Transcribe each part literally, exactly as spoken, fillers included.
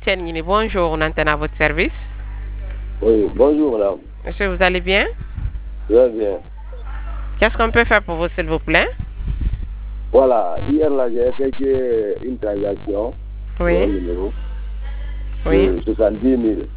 M T N Guinée, bonjour, on antenne à votre service. Oui, bonjour madame. Monsieur, vous allez bien? Très bien. Qu'est-ce qu'on peut faire pour vous, s'il vous plaît? Voilà, hier là, j'ai effectué une transaction. Oui. Un numéro Oui. de soixante-dix mille.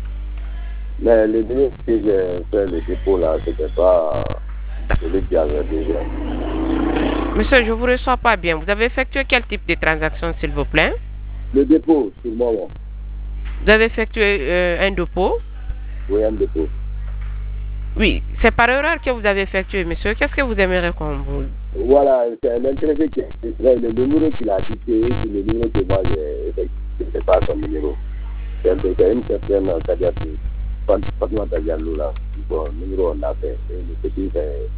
Mais le numéro que j'ai fait le dépôt là, c'était pas celui qui avait déjà. Monsieur, je vous reçois pas bien. Vous avez effectué quel type de transaction, s'il vous plaît? Le dépôt, sur le moment. Vous avez effectué euh, un dépôt? Oui, un dépôt. Oui, c'est par erreur que vous avez effectué, monsieur. Qu'est-ce que vous aimeriez qu'on vous... Voilà, c'est un intéressé qui le numéro qu'il a dicté, c'est le numéro que moi j'ai effectué. C'est pas son numéro. C'est une certaine c'est-à-dire que Fatima Diallo là, bon, le numéro on l'a fait. Et le petit,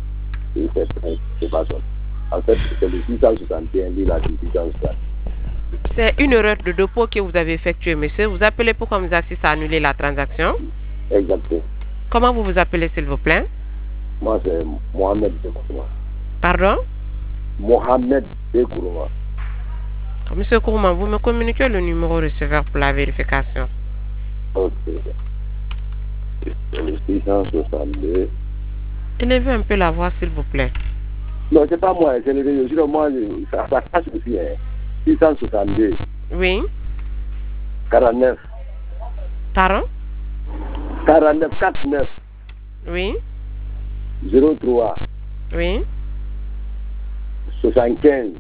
c'est pas son. En fait, c'est le six cent soixante et un, lui, il a dit six cent soixante. C'est une erreur de dépôt que vous avez effectuée, monsieur. Vous appelez pour qu'on vous assiste à annuler la transaction? Exactement. Comment vous vous appelez, s'il vous plaît? Moi, c'est Mohamed Bekourouma. Pardon? Mohamed Bekourouma. Monsieur Kourouman, vous me communiquez le numéro receveur pour la vérification. Ok. C'est le six cent soixante-deux. Élevez un peu la voix, s'il vous plaît. Non, c'est pas moi, c'est le réseau. Sinon, moi, ça, ça passe aussi. Hein. six cent soixante-deux. Oui. quarante-neuf. Pardon? quarante-neuf, quarante-neuf. Oui. zéro trois. Oui. soixante-quinze.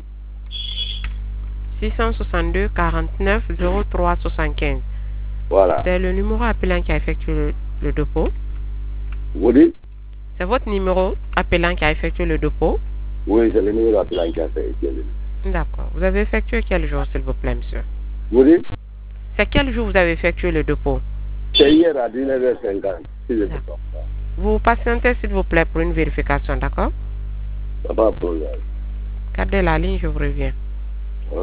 six cent soixante-deux quarante-neuf zéro trois soixante-quinze. Voilà. C'est le numéro appelant qui a effectué le, le dépôt. Vous dites? C'est votre numéro appelant qui a effectué le dépôt? Oui, c'est le numéro appelant qui a fait. D'accord. Vous avez effectué quel jour, s'il vous plaît, monsieur? Vous dites? C'est quel jour vous avez effectué le dépôt? C'est hier à dix-neuf heures cinquante. Si je ne me trompe pas. Vous patientez, s'il vous plaît, pour une vérification, d'accord? Pas de problème. Gardez la ligne, je vous reviens. Ok.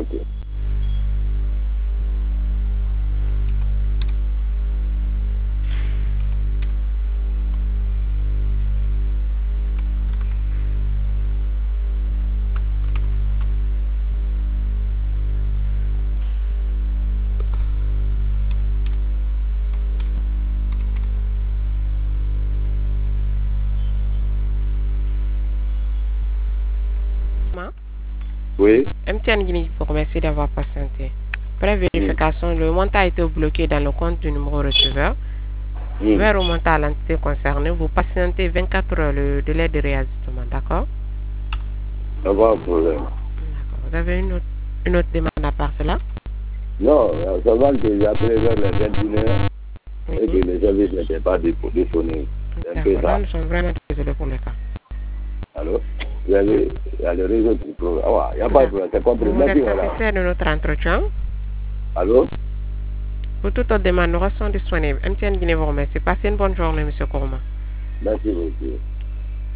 Oui. M T N Guinée vous remercie d'avoir patienté. Après vérification, oui. Le montant a été bloqué dans le compte du numéro receveur. Oui. Je vais remonter à l'entité concernée. Vous patientez vingt-quatre heures le délai de réajustement, d'accord? Pas de problème. D'accord. Vous avez une autre, une autre demande à part cela? Non, seulement que j'ai appelé vers les vingt et une heures oui. Et que les services n'étaient pas disponibles. C'est un peu ça. Nous sommes vraiment désolés pour le cas. Allô? Il y a le, il y a le réseau qui problème. Ah, il n'y a pas de problème, c'est compris. Vous êtes satisfait de notre entretien? Allô? Pour toute autre demande, nous restons disponibles. M T N Guinée vous remercie. Passez une bonne journée, M. Kourouma. Merci beaucoup.